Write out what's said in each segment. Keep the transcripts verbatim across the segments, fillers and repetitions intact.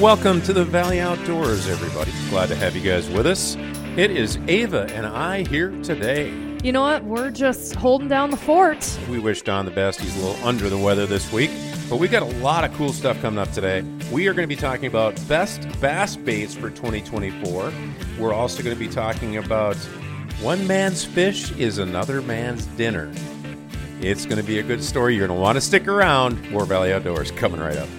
Welcome to the Valley Outdoors, everybody. Glad to have you guys with us. It is Ava and I here today. You know what? We're just holding down the fort. We wish Don the best. He's a little under the weather this week, but we got a lot of cool stuff coming up today. We are going to be talking about best bass baits for twenty twenty-four. We're also going to be talking about one man's fish is another man's dinner. It's going to be a good story. You're going to want to stick around. More Valley Outdoors coming right up.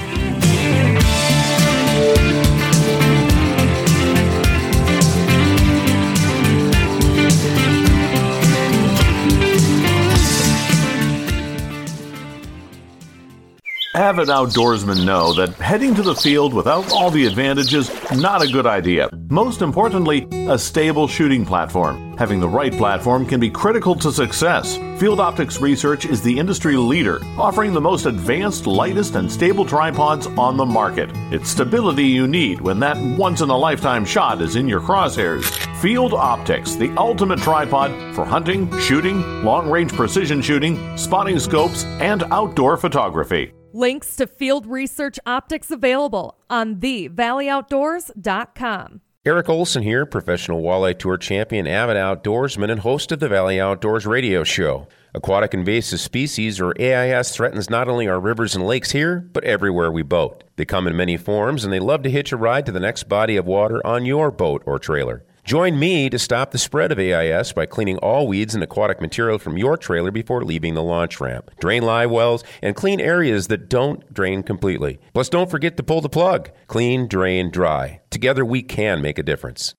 Avid outdoorsmen know that heading to the field without all the advantages, not a good idea. Most importantly, a stable shooting platform. Having the right platform can be critical to success. Field Optics Research is the industry leader, offering the most advanced, lightest, and stable tripods on the market. It's stability you need when that once-in-a-lifetime shot is in your crosshairs. Field Optics, the ultimate tripod for hunting, shooting, long-range precision shooting, spotting scopes, and outdoor photography. Links to Field Research Optics available on the valley outdoors dot com. Eric Olson here, professional walleye tour champion, avid outdoorsman, and host of the Valley Outdoors radio show. Aquatic invasive species, or A I S, threatens not only our rivers and lakes here, but everywhere we boat. They come in many forms, and they love to hitch a ride to the next body of water on your boat or trailer. Join me to stop the spread of A I S by cleaning all weeds and aquatic material from your trailer before leaving the launch ramp. Drain live wells and clean areas that don't drain completely. Plus, don't forget to pull the plug. Clean, drain, dry. Together, we can make a difference.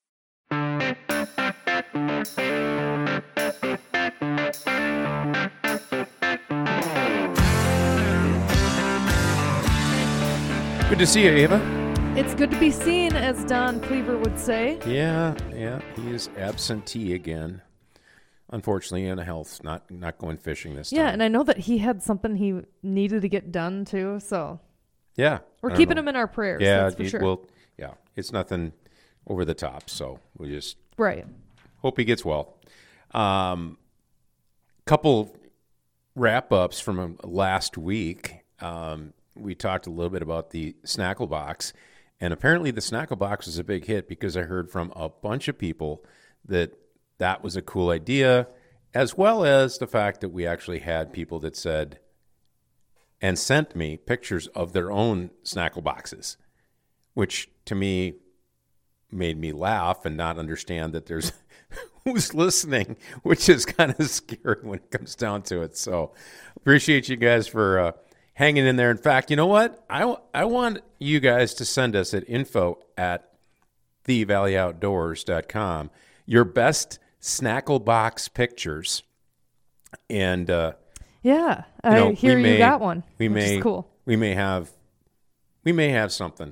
Good to see you, Ava. It's good to be seen, as Don Cleaver would say. Yeah, yeah, he is absentee again. Unfortunately, in health, not not going fishing this time. Yeah, and I know that he had something he needed to get done too, so yeah, we're keeping know. him in our prayers. Yeah, that's for it, sure. Well, yeah, it's nothing over the top, so we just right. hope he gets well. Um, couple wrap ups from last week. Um, we talked a little bit about the Snackle Box. And apparently the Snackle Box was a big hit because I heard from a bunch of people that that was a cool idea, as well as the fact that we actually had people that said and sent me pictures of their own Snackle Boxes, which to me made me laugh and not understand that there's who's listening, which is kind of scary when it comes down to it. So appreciate you guys for uh, hanging in there. In fact, you know what? I, I want you guys to send us at info at the valley outdoors dot com your best Snackle Box pictures. And uh, yeah, I you know, hear may, you got one. We which may is cool. We may have we may have something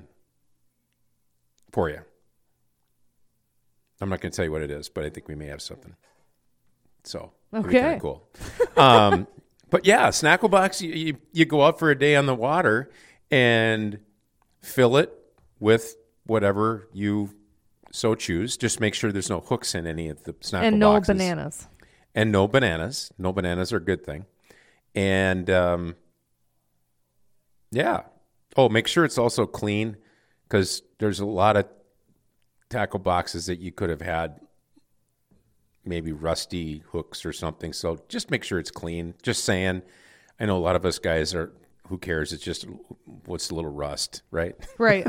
for you. I'm not going to tell you what it is, but I think we may have something. So it'll be okay, kind of cool. Um, But yeah, Snackle Box, you, you, you go out for a day on the water and fill it with whatever you so choose. Just make sure there's no hooks in any of the Snackle and no boxes. bananas. And no bananas. No bananas are a good thing. And um, yeah. Oh, make sure it's also clean, because there's a lot of tackle boxes that you could have had maybe rusty hooks or something. So just make sure it's clean. Just saying. I know a lot of us guys are, who cares? It's just what's a little rust, right? Right.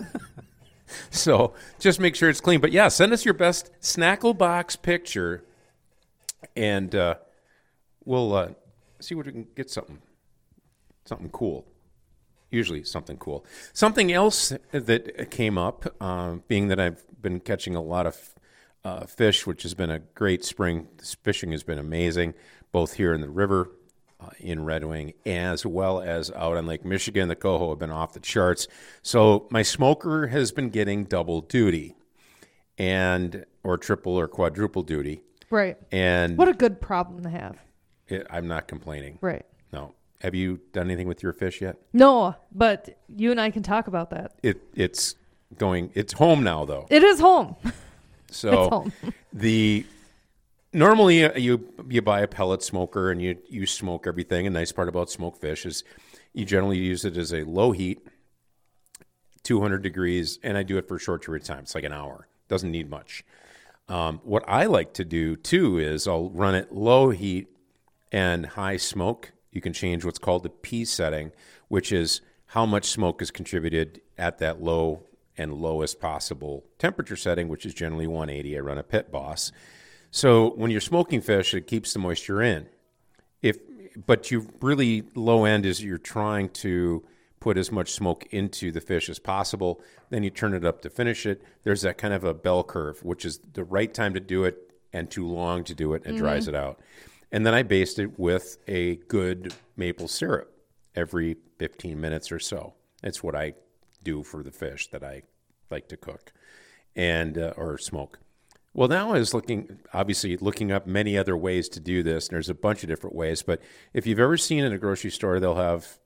So just make sure it's clean. But yeah, send us your best Snackle Box picture, and uh, we'll uh, see what we can get something, something cool. Usually something cool. Something else that came up, uh, being that I've been catching a lot of Uh, fish, which has been a great spring. This fishing has been amazing, both here in the river, uh, in Red Wing, as well as out on Lake Michigan. The coho have been off the charts. So my smoker has been getting double duty, and or triple or quadruple duty. Right. And what a good problem to have. It, I'm not complaining. Right. No. Have you done anything with your fish yet? No, but you and I can talk about that. It it's going. It's home now, though. It is home. So the normally uh, you you buy a pellet smoker and you, you smoke everything. A nice part about smoked fish is you generally use it as a low heat two hundred degrees, and I do it for a short period of time. It's like an hour. Doesn't need much. Um, what I like to do, too, is I'll run it low heat and high smoke. You can change what's called the P setting, which is how much smoke is contributed at that low and lowest possible temperature setting, which is generally one eighty. I run a Pit Boss. So when you're smoking fish, it keeps the moisture in. If but you really low end is you're trying to put as much smoke into the fish as possible. Then you turn it up to finish it. There's that kind of a bell curve, which is the right time to do it and too long to do it, and it mm-hmm. dries it out. And then I baste it with a good maple syrup every fifteen minutes or so. It's what I do for the fish that I like to cook and uh, or smoke. Well, now I was looking, obviously looking up many other ways to do this. And there's a bunch of different ways. But if you've ever seen in a grocery store, they'll have,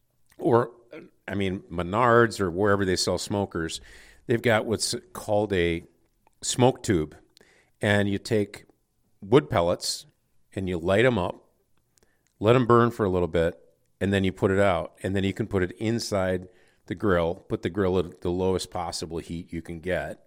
or I mean, Menards or wherever they sell smokers, they've got what's called a smoke tube. And you take wood pellets and you light them up, let them burn for a little bit, and then you put it out. And then you can put it inside the grill, put the grill at the lowest possible heat you can get.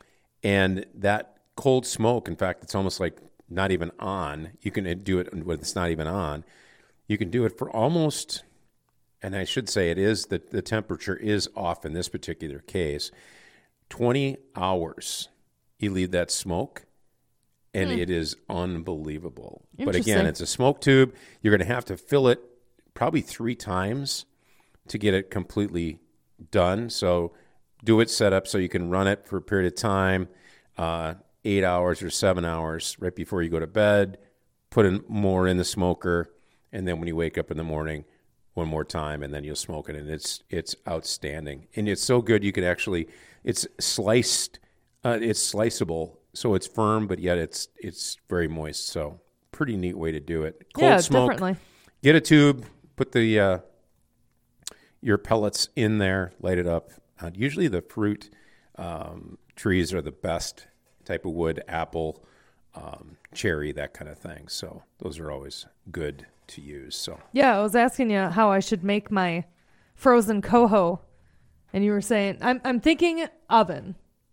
And that cold smoke, in fact, it's almost like not even on. You can do it when it's not even on. You can do it for almost, and I should say it is, the, the temperature is off in this particular case, twenty hours. You leave that smoke, and mm. it is unbelievable. But again, it's a smoke tube. You're going to have to fill it probably three times to get it completely done. So do it set up so you can run it for a period of time, uh, eight hours or seven hours right before you go to bed, put in more in the smoker, and then when you wake up in the morning, one more time, and then you'll smoke it. And it's it's outstanding. And it's so good you can actually, it's sliced, uh, it's sliceable, so it's firm, but yet it's it's very moist. So pretty neat way to do it. Cold yeah, smoke, differently. Get a tube, put the uh, your pellets in there, light it up. Uh, usually the fruit um, trees are the best type of wood, apple, um, cherry, that kind of thing. So those are always good to use. So yeah, I was asking you how I should make my frozen coho, and you were saying I'm I'm thinking oven.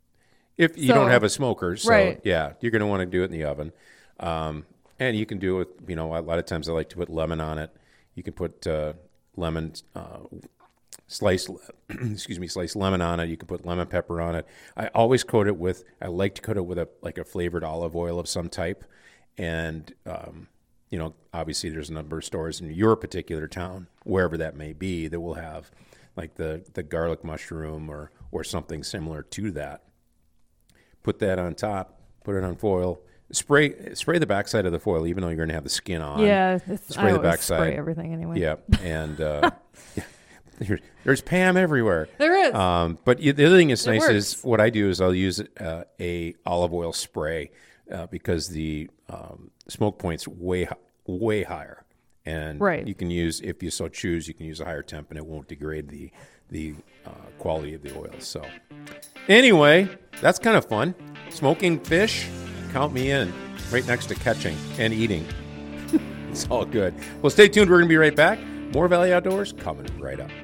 If you so, don't have a smoker, so right. yeah, you're going to want to do it in the oven. Um, and you can do it with, you know, a lot of times I like to put lemon on it. You can put uh, lemon. Uh, Slice, excuse me, slice lemon on it. You can put lemon pepper on it. I always coat it with, I like to coat it with a like a flavored olive oil of some type. And, um, you know, obviously there's a number of stores in your particular town, wherever that may be, that will have like the, the garlic mushroom or, or something similar to that. Put that on top, put it on foil. Spray spray the backside of the foil, even though you're going to have the skin on. Yeah, spray I the backside. Spray everything anyway. Yeah, and uh, yeah. There's, there's Pam everywhere. There is. Um, but the other thing that's it nice works. is what I do is I'll use uh, a olive oil spray uh, because the um, smoke point's way way higher, and right. you can use, if you so choose, you can use a higher temp, and it won't degrade the the uh, quality of the oil. So anyway, that's kind of fun. Smoking fish, count me in. Right next to catching and eating. It's all good. Well, stay tuned. We're going to be right back. More Valley Outdoors coming right up.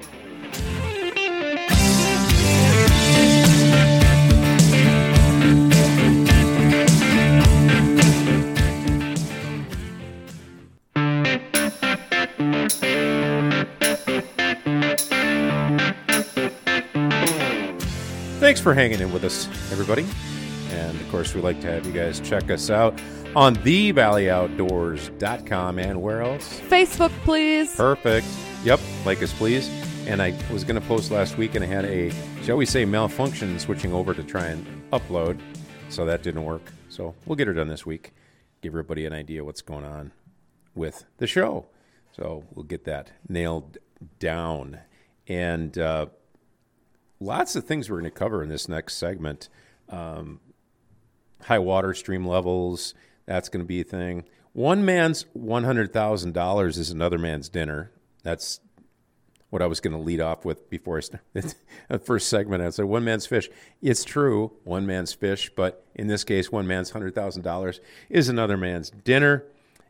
Thanks for hanging in with us, everybody. And, of course, we'd like to have you guys check us out on the valley outdoors dot com, and where else? Facebook, please. Perfect. Yep, like us, please. And I was going to post last week, and I had a, shall we say, malfunction switching over to try and upload, so that didn't work. So we'll get her done this week, give everybody an idea what's going on with the show. So we'll get that nailed down. And uh, lots of things we're going to cover in this next segment. Um, high water stream levels, that's going to be a thing. One man's one hundred thousand dollars is another man's dinner. That's what I was going to lead off with before I started the first segment. I said, one man's fish. It's true, one man's fish, but in this case, one man's one hundred thousand dollars is another man's dinner.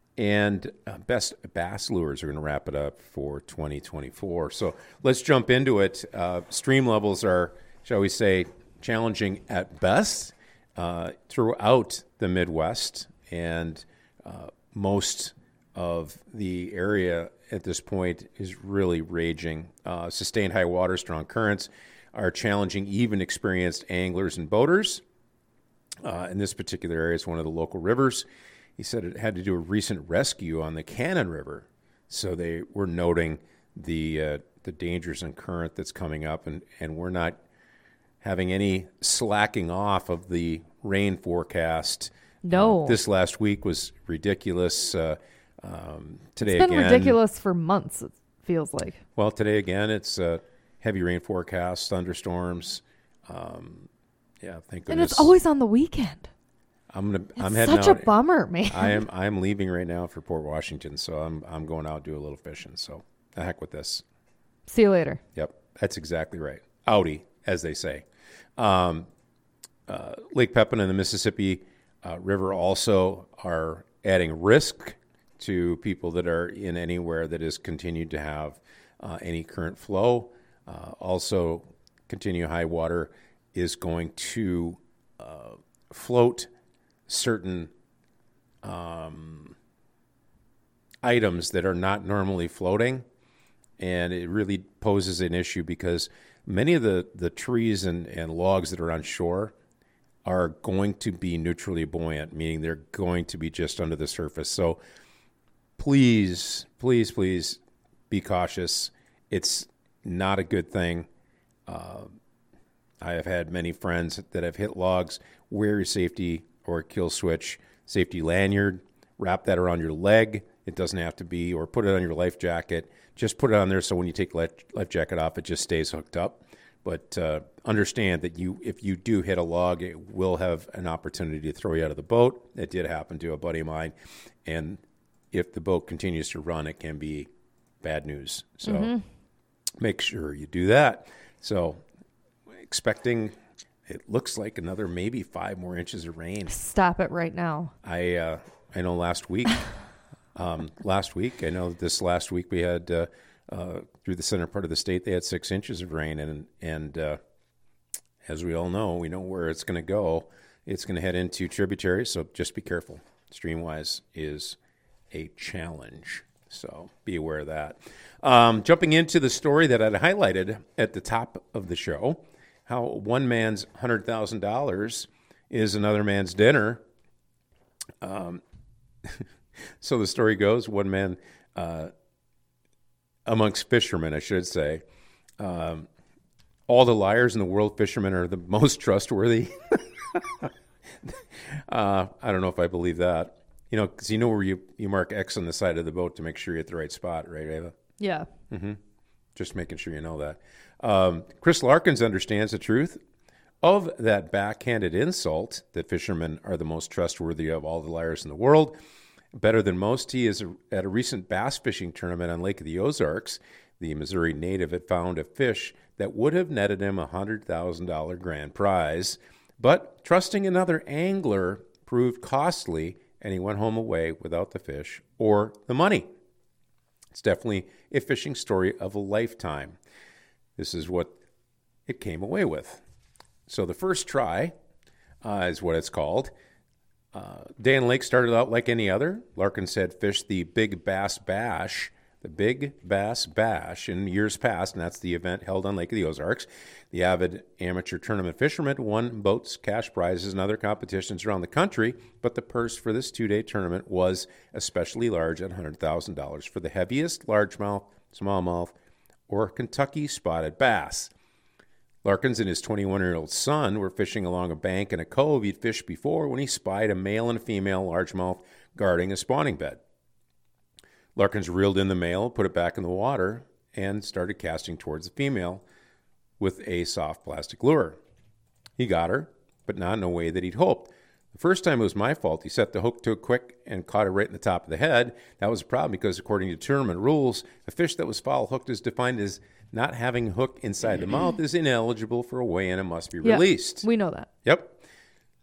and uh, best bass lures are going to wrap it up for twenty twenty-four. So let's jump into it. Uh, stream levels are, shall we say, challenging at best uh, throughout the Midwest, and uh, most of the area at this point is really raging. Uh, sustained high water, strong currents are challenging even experienced anglers and boaters. Uh, in this particular area, it's one of the local rivers. He said it had to do a recent rescue on the Cannon River, so they were noting the uh, the dangers and current that's coming up, and, and we're not having any slacking off of the rain forecast. No. Uh, this last week was ridiculous. Uh, um, today It's been again, ridiculous for months, it feels like. Well, today again, it's uh, heavy rain forecast, thunderstorms. Um, yeah, thank goodness. And it's always on the weekend. I'm gonna. It's I'm heading such out. a bummer, man. I am. I am leaving right now for Port Washington, so I'm. I'm going out to do a little fishing. So, the heck with this. See you later. Yep, that's exactly right. Audi, as they say. Um, uh, Lake Pepin and the Mississippi uh, River also are adding risk to people that are in anywhere that has continued to have uh, any current flow. Uh, also, continue high water is going to uh, float certain um, items that are not normally floating, and it really poses an issue because many of the, the trees and, and logs that are on shore are going to be neutrally buoyant, meaning they're going to be just under the surface. So please, please, please be cautious. It's not a good thing. Uh, I have had many friends that have hit logs. Wear your safety or kill switch safety lanyard. Wrap that around your leg. It doesn't have to be, or put it on your life jacket. Just put it on there so when you take the life, life jacket off, it just stays hooked up. But uh, understand that you, if you do hit a log, it will have an opportunity to throw you out of the boat. It did happen to a buddy of mine. And if the boat continues to run, it can be bad news. So mm-hmm. make sure you do that. So expecting, it looks like another maybe five more inches of rain. Stop it right now. I uh, I know last week, um, last week, I know this last week we had, uh, uh, through the center part of the state, they had six inches of rain. And, and uh, as we all know, we know where it's going to go. It's going to head into tributaries, so just be careful. Stream-wise is a challenge, so be aware of that. Um, jumping into the story that I'd highlighted at the top of the show, how one man's one hundred thousand dollars is another man's dinner. Um, so the story goes, one man, uh, amongst fishermen, I should say, um, all the liars in the world, fishermen are the most trustworthy. uh, I don't know if I believe that. You know, because you know where you, you mark X on the side of the boat to make sure you're at the right spot, right, Ava? Yeah. Mm-hmm. Just making sure you know that. Um, Chris Larkins understands the truth of that backhanded insult that fishermen are the most trustworthy of all the liars in the world. Better than most, he is a, at a recent bass fishing tournament on Lake of the Ozarks. The Missouri native had found a fish that would have netted him a one hundred thousand dollars grand prize. But trusting another angler proved costly, and he went home away without the fish or the money. It's definitely a fishing story of a lifetime. This is what it came away with. So the first try uh, is what it's called. Uh, Dan Lake started out like any other. Larkin said fished the Big Bass Bash, the Big Bass Bash in years past, and that's the event held on Lake of the Ozarks. The avid amateur tournament fisherman won boats, cash prizes, and other competitions around the country, but the purse for this two-day tournament was especially large at one hundred thousand dollars for the heaviest largemouth, smallmouth, or Kentucky spotted bass. Larkins and his twenty-one-year-old son were fishing along a bank in a cove he'd fished before when he spied a male and a female largemouth guarding a spawning bed. Larkins reeled in the male, put it back in the water, and started casting towards the female with a soft plastic lure. He got her, but not in a way that he'd hoped. The first time it was my fault. He set the hook too quick and caught her right in the top of the head. That was a problem because according to tournament rules, a fish that was foul hooked is defined as not having a hook inside the mouth is ineligible for a weigh-in and must be Yeah, released. we know that. Yep.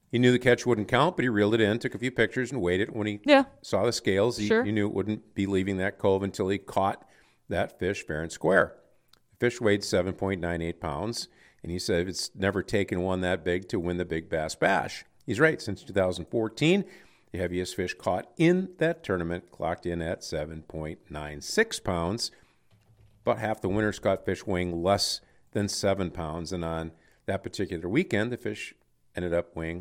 He knew the catch wouldn't count, but he reeled it in, took a few pictures, and weighed it. When he Yeah. saw the scales, he, Sure. he knew it wouldn't be leaving that cove until he caught that fish fair and square. The fish weighed seven point nine eight pounds, and he said it's never taken one that big to win the Big Bass Bash. He's right. Since two thousand fourteen, the heaviest fish caught in that tournament clocked in at seven point nine six pounds. About half the winners caught fish weighing less than seven pounds, and on that particular weekend, the fish ended up weighing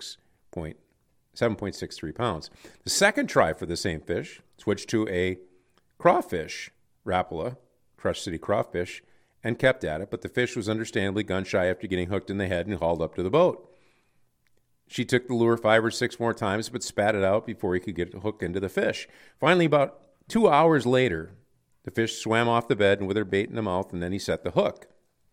seven point six three pounds. The second try for the same fish switched to a crawfish, Rapala, Crush City crawfish, and kept at it, but the fish was understandably gun-shy after getting hooked in the head and hauled up to the boat. She took the lure five or six more times, but spat it out before he could get a hook into the fish. Finally, about two hours later, the fish swam off the bed and with her bait in the mouth, and then he set the hook.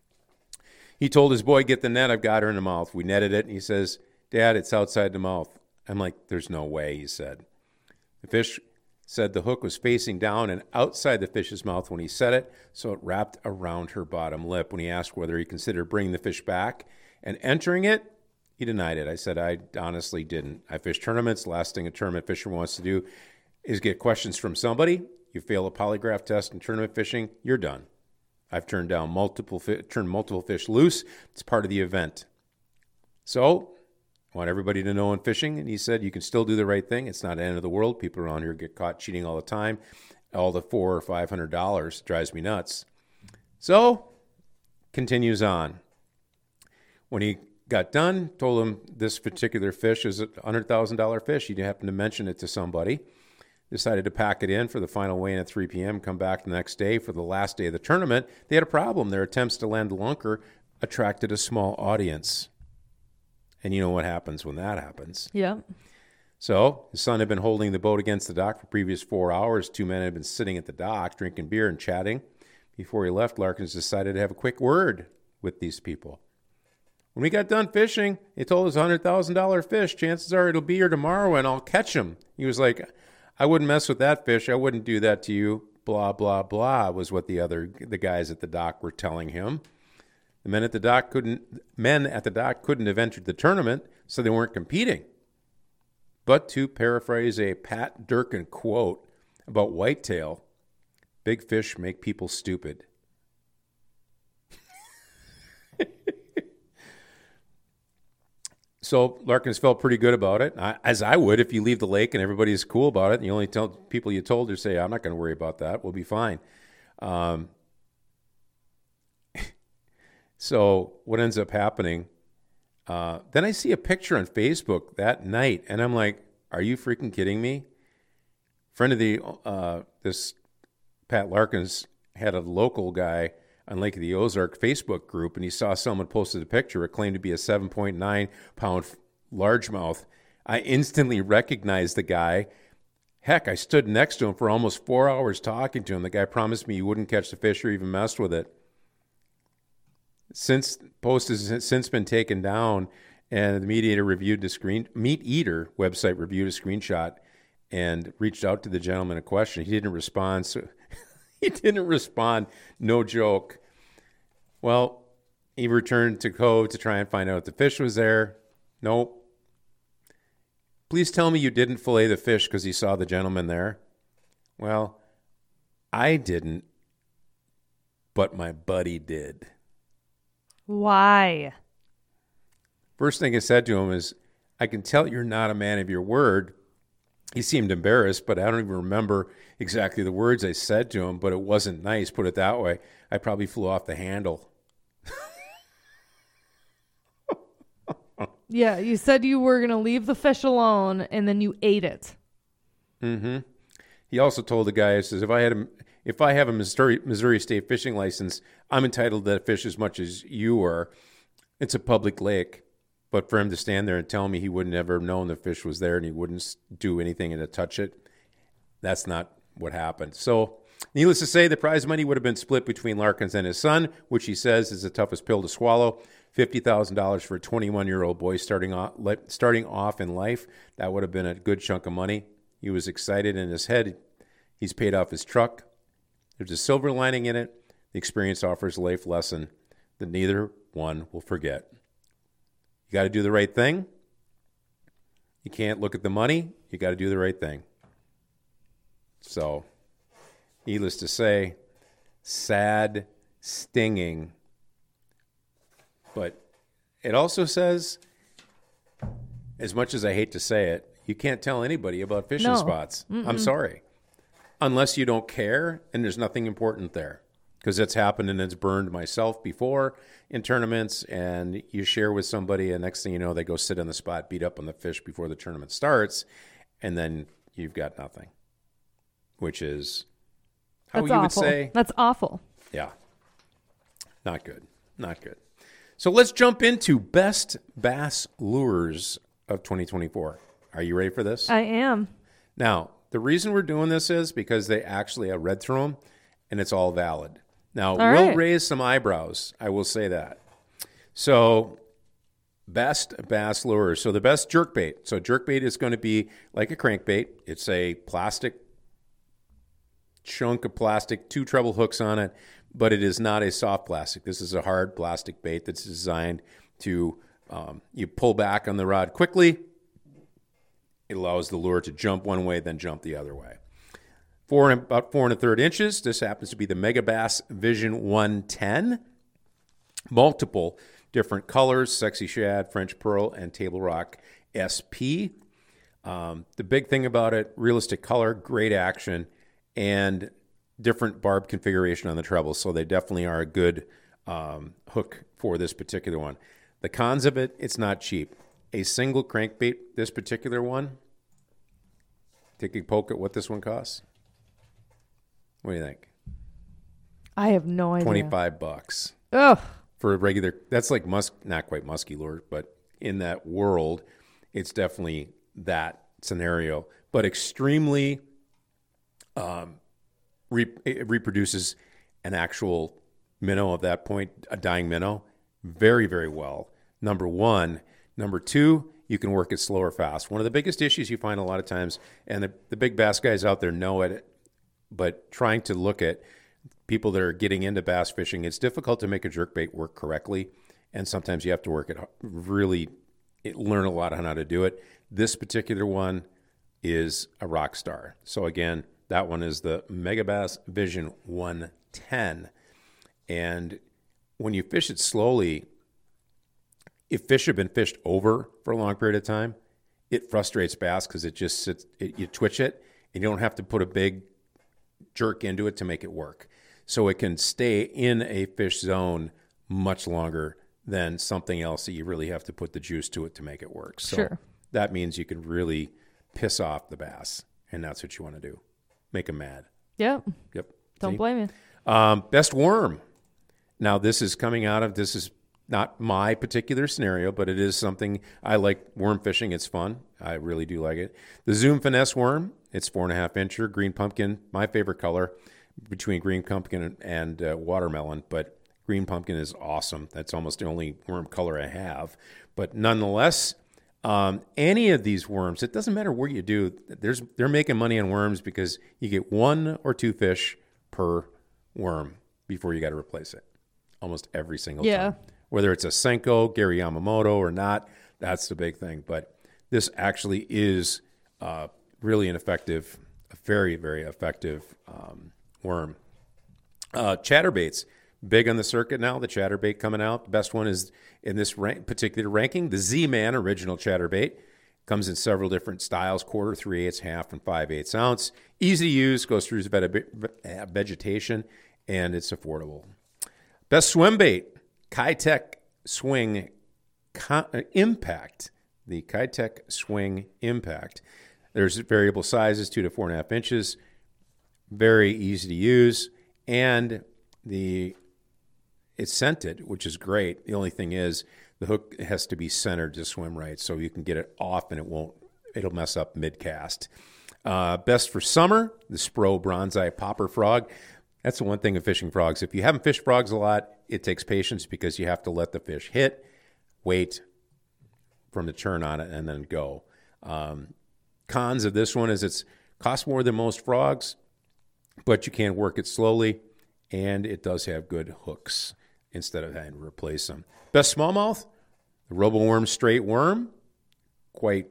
He told his boy, get the net, I've got her in the mouth. We netted it, and he says, Dad, it's outside the mouth. I'm like, there's no way, he said. The fish said the hook was facing down and outside the fish's mouth when he set it, so it wrapped around her bottom lip. When he asked whether he considered bringing the fish back and entering it, he denied it. I said, I honestly didn't. I fish tournaments. The last thing a tournament fisher wants to do is get questions from somebody. You fail a polygraph test in tournament fishing, you're done. I've turned down multiple fi- turned multiple fish loose. It's part of the event. So I want everybody to know in fishing, and he said, you can still do the right thing. It's not the end of the world. People around here get caught cheating all the time. All the four or five hundred dollars drives me nuts. So continues on. When he got done, told him this particular fish is a one hundred thousand dollars fish. He happened to mention it to somebody. Decided to pack it in for the final weigh-in at three p.m., come back the next day for the last day of the tournament. They had a problem. Their attempts to land the lunker attracted a small audience. And you know what happens when that happens. Yeah. So his son had been holding the boat against the dock for the previous four hours. Two men had been sitting at the dock, drinking beer and chatting. Before he left, Larkins decided to have a quick word with these people. When we got done fishing, they told us one hundred thousand dollars fish. Chances are it'll be here tomorrow and I'll catch him. He was like, I wouldn't mess with that fish. I wouldn't do that to you. Blah, blah, blah was what the other the guys at the dock were telling him. The men at the dock couldn't men at the dock couldn't have entered the tournament, so they weren't competing. But to paraphrase a Pat Durkin quote about whitetail, big fish make people stupid. So Larkins felt pretty good about it, I, as I would if you leave the lake and everybody's cool about it, and you only tell people you told to say, I'm not going to worry about that. We'll be fine. Um, so what ends up happening, uh, then I see a picture on Facebook that night, and I'm like, are you freaking kidding me? Friend of the, uh, this Pat Larkins had a local guy on Lake of the Ozark Facebook group, and he saw someone posted a picture. It claimed to be a seven point nine pound largemouth. I instantly recognized the guy. Heck, I stood next to him for almost four hours talking to him. The guy promised me he wouldn't catch the fish or even mess with it. Since post has since been taken down, and the Mediator reviewed the screen, Meat Eater website reviewed a screenshot and reached out to the gentleman in question. He didn't respond, so he didn't respond. No joke. Well, he returned to Cove to try and find out if the fish was there. Nope. Please tell me you didn't fillet the fish because he saw the gentleman there. Well, I didn't, but my buddy did. Why? First thing I said to him is, I can tell you're not a man of your word. He seemed embarrassed, but I don't even remember exactly the words I said to him, but it wasn't nice, put it that way. I probably flew off the handle. Yeah, you said you were going to leave the fish alone, and then you ate it. Mm-hmm. He also told the guy, he says, if I had a, if I have a Missouri, Missouri State fishing license, I'm entitled to that fish as much as you are. It's a public lake. But for him to stand there and tell me he would never have known the fish was there and he wouldn't do anything to touch it, that's not what happened. So, needless to say, the prize money would have been split between Larkins and his son, which he says is the toughest pill to swallow. fifty thousand dollars for a twenty-one-year-old boy starting off, starting off in life. That would have been a good chunk of money. He was excited in his head. He's paid off his truck. There's a silver lining in it. The experience offers a life lesson that neither one will forget. You got to do the right thing. You can't look at the money. You got to do the right thing. So, needless to say, sad, stinging. But it also says, as much as I hate to say it, you can't tell anybody about fishing No. spots. Mm-mm. I'm sorry. Unless you don't care and there's nothing important there. Because it's happened and it's burned myself before in tournaments, and you share with somebody, and next thing you know, they go sit on the spot, beat up on the fish before the tournament starts, and then you've got nothing, which is how That's you awful. would say, That's awful. yeah, not good, not good. So let's jump into best bass lures of twenty twenty-four. Are you ready for this? I am. Now, the reason we're doing this is because they actually, I read through them, and it's all valid. Now, All we'll right. raise some eyebrows. I will say that. So, best bass lures. So, the best jerkbait. So, jerkbait is going to be like a crankbait. It's a plastic chunk of plastic, two treble hooks on it, but it is not a soft plastic. This is a hard plastic bait that's designed to, um, you pull back on the rod quickly. It allows the lure to jump one way, then jump the other way. Four and about four and a third inches. This happens to be the Megabass Vision one ten. Multiple different colors: Sexy Shad, French Pearl, and Table Rock S P. Um, the big thing about it: realistic color, great action, and different barb configuration on the treble. So they definitely are a good um, hook for this particular one. The cons of it: it's not cheap. A single crankbait, this particular one. Take a poke at what this one costs. What do you think? I have no idea. twenty-five bucks Ugh. for a regular. That's like musk, not quite musky lure, but in that world, it's definitely that scenario. But extremely, um, re- it reproduces an actual minnow of that point, a dying minnow, very, very well. Number one. Number two, you can work it slow or fast. One of the biggest issues you find a lot of times, and the, the big bass guys out there know it, but trying to look at people that are getting into bass fishing, it's difficult to make a jerkbait work correctly, and sometimes you have to work it really, it, learn a lot on how to do it. This particular one is a rock star. So again, that one is the Megabass Vision one ten, and when you fish it slowly, if fish have been fished over for a long period of time, it frustrates bass because it just sits, it, you twitch it, and you don't have to put a big jerk into it to make it work. So it can stay in a fish zone much longer than something else that you really have to put the juice to it to make it work. So Sure. that means you can really piss off the bass, and that's what you want to do. Make them mad. Yep. Yep. Don't See? blame you. Um, best worm. Now, this is coming out of, this is not my particular scenario, but it is something I like. Worm fishing, it's fun. I really do like it. The Zoom Finesse worm, it's four and a half incher, green pumpkin, my favorite color between green pumpkin and, and uh, watermelon, but green pumpkin is awesome. That's almost the only worm color I have. But nonetheless, um, any of these worms, it doesn't matter what you do, there's they're making money on worms because you get one or two fish per worm before you got to replace it. Almost every single Yeah. time. Whether it's a Senko, Gary Yamamoto, or not, that's the big thing. But this actually is uh, really an effective, a very, very effective um, worm. Uh, chatterbaits, big on the circuit now. The chatterbait coming out. The best one is in this rank, particular ranking, the Z-Man original chatterbait. Comes in several different styles, quarter, three-eighths, half, and five-eighths ounce. Easy to use, goes through veg- vegetation, and it's affordable. Best swim bait. Kitech Swing Co- Impact, the Kitech Swing Impact. There's variable sizes, two to four and a half inches, very easy to use, and the it's scented, which is great. The only thing is the hook has to be centered to swim right, so you can get it off and it won't, it'll mess up mid-cast. Uh, best for summer, the Spro Bronzeye Popper Frog. That's the one thing of fishing frogs. If you haven't fished frogs a lot, it takes patience because you have to let the fish hit, wait from the turn on it, and then go. Um, cons of this one is it's costs more than most frogs, but you can work it slowly, and it does have good hooks instead of having to replace them. Best smallmouth, the Roboworm Straight Worm. Quite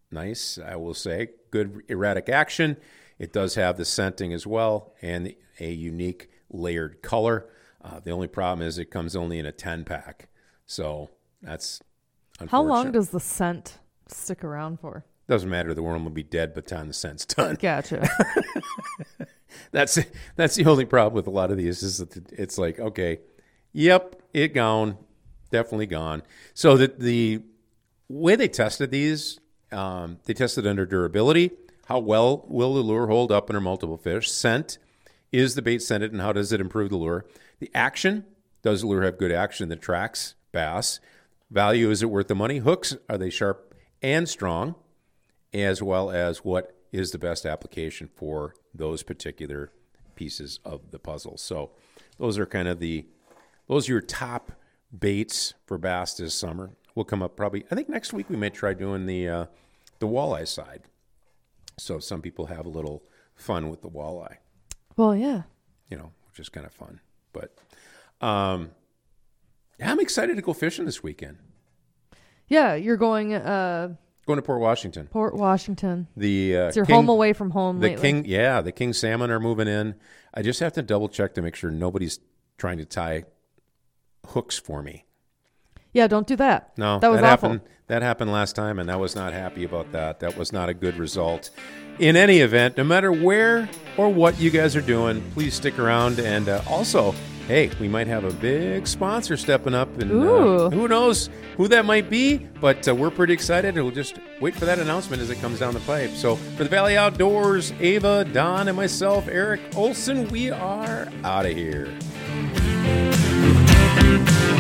nice, I will say. Good erratic action. It does have the scenting as well and a unique layered color. Uh, the only problem is it comes only in a ten-pack. So that's unfortunate. How long does the scent stick around for? Doesn't matter. The worm will be dead by the time the scent's done. Gotcha. that's that's the only problem with a lot of these is that it's like, okay, yep, it gone. Definitely gone. So the, the way they tested these, um, they tested under durability. How well will the lure hold up under multiple fish? Scent, is the bait scented, and how does it improve the lure? The action, does the lure have good action that tracks bass? Value, is it worth the money? Hooks, are they sharp and strong? As well as what is the best application for those particular pieces of the puzzle. So those are kind of the, those are your top baits for bass this summer. We'll come up probably, I think next week we may try doing the uh, the walleye side. So some people have a little fun with the walleye. Well, yeah. You know, which is kind of fun. But um, yeah, I'm excited to go fishing this weekend. Yeah, you're going uh, Going to Port Washington. Port Washington. The uh, It's your King, home away from home The lately. king, yeah, the king salmon are moving in. I just have to double check to make sure nobody's trying to tie hooks for me. Yeah, don't do that. No, that was that awful. happened. That happened last time, and I was not happy about that. That was not a good result. In any event, no matter where or what you guys are doing, please stick around. And uh, also, hey, we might have a big sponsor stepping up, and Ooh. uh, who knows who that might be. But uh, we're pretty excited, and we'll just wait for that announcement as it comes down the pipe. So for the Valley Outdoors, Ava, Don, and myself, Eric Olson, we are out of here.